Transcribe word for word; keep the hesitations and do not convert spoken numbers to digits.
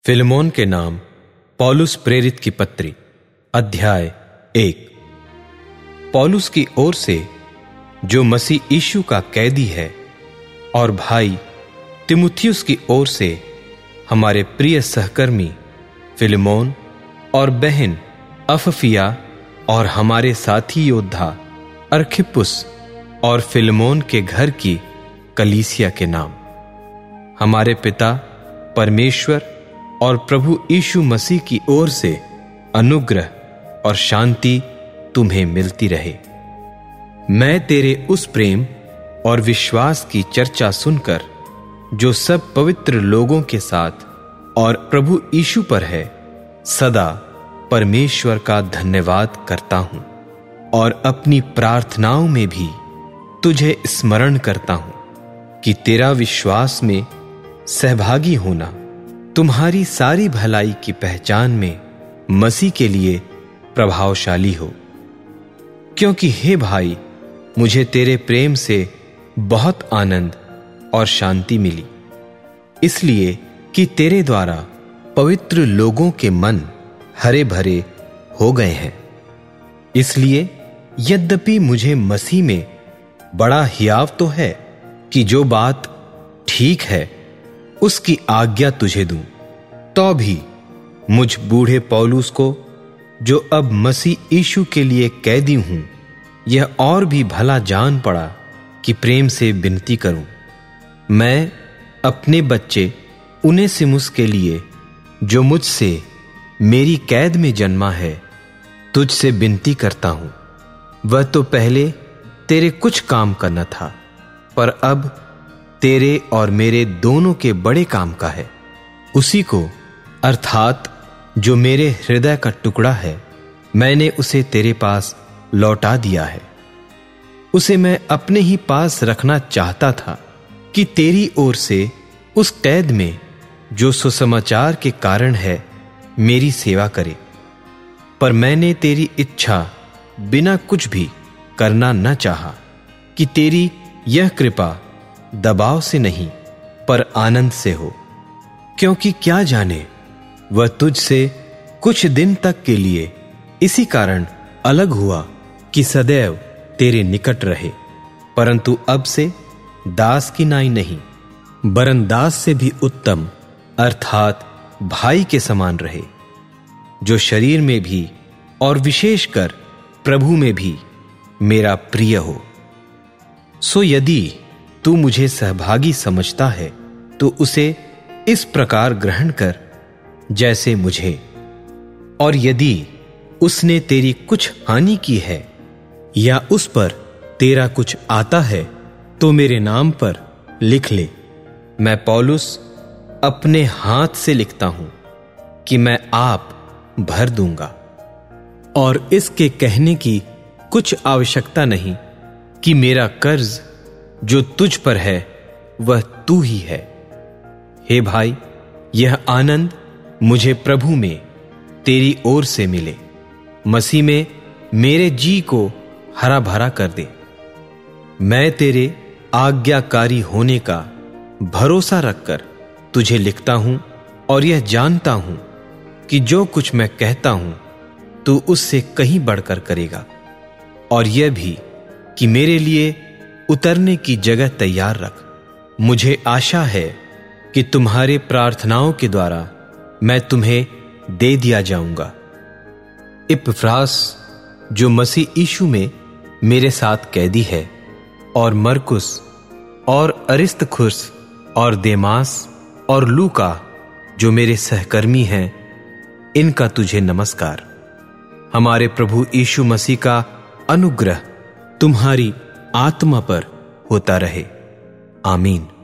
Philemon के नाम पौलुस प्रेरित की पत्री, अध्याय एक। पौलुस की ओर से, जो मसीह यीशु का कैदी है, और भाई तिमुथियुस की ओर से हमारे प्रिय सहकर्मी फिलेमोन और बहन अफफिया, और हमारे साथी योद्धा अर्खिप्पुस और फिलेमोन के घर की कलीसिया के नाम, हमारे पिता परमेश्वर और प्रभु यीशु मसीह की ओर से अनुग्रह और शांति तुम्हें मिलती रहे। मैं तेरे उस प्रेम और विश्वास की चर्चा सुनकर, जो सब पवित्र लोगों के साथ और प्रभु यीशु पर है, सदा परमेश्वर का धन्यवाद करता हूं, और अपनी प्रार्थनाओं में भी तुझे स्मरण करता हूं कि तेरा विश्वास में सहभागी होना तुम्हारी सारी भलाई की पहचान में मसीह के लिए प्रभावशाली हो। क्योंकि हे भाई, मुझे तेरे प्रेम से बहुत आनंद और शांति मिली, इसलिए कि तेरे द्वारा पवित्र लोगों के मन हरे भरे हो गए हैं। इसलिए यद्यपि मुझे मसीह में बड़ा हियाव तो है कि जो बात ठीक है उसकी आज्ञा तुझे दूं, तो भी मुझ बूढ़े पौलुस को, जो अब मसीह यीशु के लिए कैदी हूं, यह और भी भला जान पड़ा कि प्रेम से विनती करूं। मैं अपने बच्चे उनेसिमुस के लिए, जो मुझसे मेरी कैद में जन्मा है, तुझसे विनती करता हूं। वह तो पहले तेरे कुछ काम का न था, पर अब तेरे और मेरे दोनों के बड़े काम का है। उसी को, अर्थात जो मेरे हृदय का टुकड़ा है, मैंने उसे तेरे पास लौटा दिया है। उसे मैं अपने ही पास रखना चाहता था कि तेरी ओर से उस कैद में, जो सुसमाचार के कारण है, मेरी सेवा करे। पर मैंने तेरी इच्छा बिना कुछ भी करना न चाहा कि तेरी यह कृपा दबाव से नहीं पर आनंद से हो। क्योंकि क्या जाने, वह तुझसे कुछ दिन तक के लिए इसी कारण अलग हुआ कि सदैव तेरे निकट रहे, परंतु अब से दास की नाई नहीं, वरन दास से भी उत्तम, अर्थात भाई के समान रहे, जो शरीर में भी और विशेषकर प्रभु में भी मेरा प्रिय हो। सो यदि तू मुझे सहभागी समझता है, तो उसे इस प्रकार ग्रहण कर जैसे मुझे। और यदि उसने तेरी कुछ हानि की है, या उस पर तेरा कुछ आता है, तो मेरे नाम पर लिख ले। मैं पौलुस अपने हाथ से लिखता हूं कि मैं आप भर दूंगा। और इसके कहने की कुछ आवश्यकता नहीं कि मेरा कर्ज जो तुझ पर है वह तू ही है। हे भाई, यह आनंद मुझे प्रभु में तेरी ओर से मिले। मसीह में मेरे जी को हरा भरा कर दे। मैं तेरे आज्ञाकारी होने का भरोसा रखकर तुझे लिखता हूं, और यह जानता हूं कि जो कुछ मैं कहता हूं तू उससे कहीं बढ़कर करेगा। और यह भी कि मेरे लिए उतरने की जगह तैयार रख। मुझे आशा है कि तुम्हारे प्रार्थनाओं के द्वारा मैं तुम्हें दे दिया जाऊंगा। इपफ्रास, जो मसीह यीशु में मेरे साथ कैदी है, और मरकुस और अरिस्तर्खुस और देमास और लूका, जो मेरे सहकर्मी हैं, इनका तुझे नमस्कार। हमारे प्रभु यीशु मसीह का अनुग्रह तुम्हारी आत्मा पर होता रहे। आमीन।